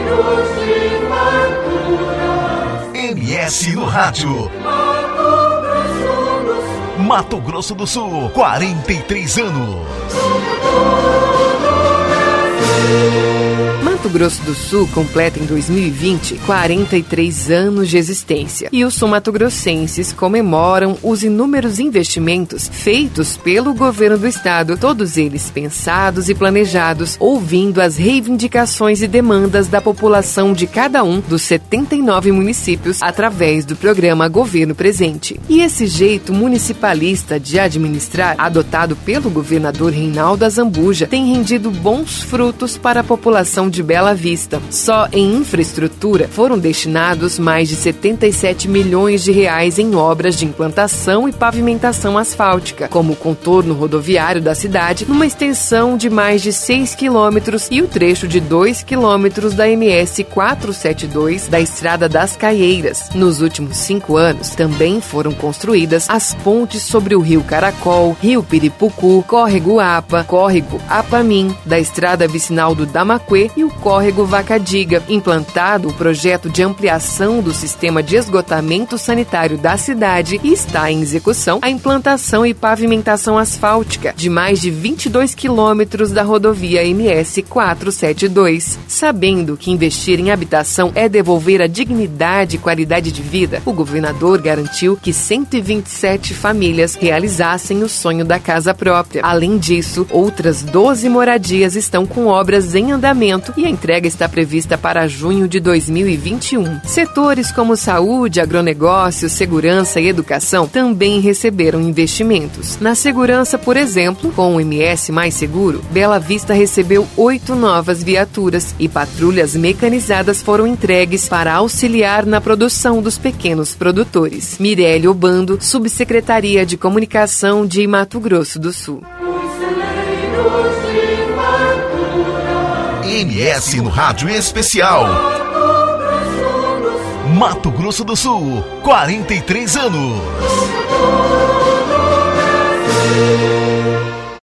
MS no rádio. Mato Grosso do Sul, 43 anos. Mato Grosso do Sul completa em 2020 43 anos de existência e os sul-mato-grossenses comemoram os inúmeros investimentos feitos pelo governo do estado, todos eles pensados e planejados, ouvindo as reivindicações e demandas da população de cada um dos 79 municípios através do programa Governo Presente. E esse jeito municipalista de administrar, adotado pelo governador Reinaldo Azambuja, tem rendido bons frutos para a população de Bela Vista. Só em infraestrutura foram destinados mais de 77 milhões de reais em obras de implantação e pavimentação asfáltica, como o contorno rodoviário da cidade, numa extensão de mais de 6 quilômetros e o trecho de 2 quilômetros da MS 472 da Estrada das Caieiras. Nos últimos 5 anos, também foram construídas as pontes sobre o Rio Caracol, Rio Piripucu, Córrego Apa, Córrego Apamim, da Estrada Vicinal do Damaquê e o Córrego Vacadiga. Implantado o projeto de ampliação do sistema de esgotamento sanitário da cidade e está em execução a implantação e pavimentação asfáltica de mais de 22 quilômetros da rodovia MS 472. Sabendo que investir em habitação é devolver a dignidade e qualidade de vida, o governador garantiu que 127 famílias realizassem o sonho da casa própria. Além disso, outras 12 moradias estão com obras em andamento e a entrega está prevista para junho de 2021. Setores como saúde, agronegócio, segurança e educação também receberam investimentos. Na segurança, por exemplo, com o MS Mais Seguro, Bela Vista recebeu 8 novas viaturas e patrulhas mecanizadas foram entregues para auxiliar na produção dos pequenos produtores. Mirelle Obando, Subsecretaria de Comunicação de Mato Grosso do Sul. MS no rádio especial. Mato Grosso do Sul, 43 anos.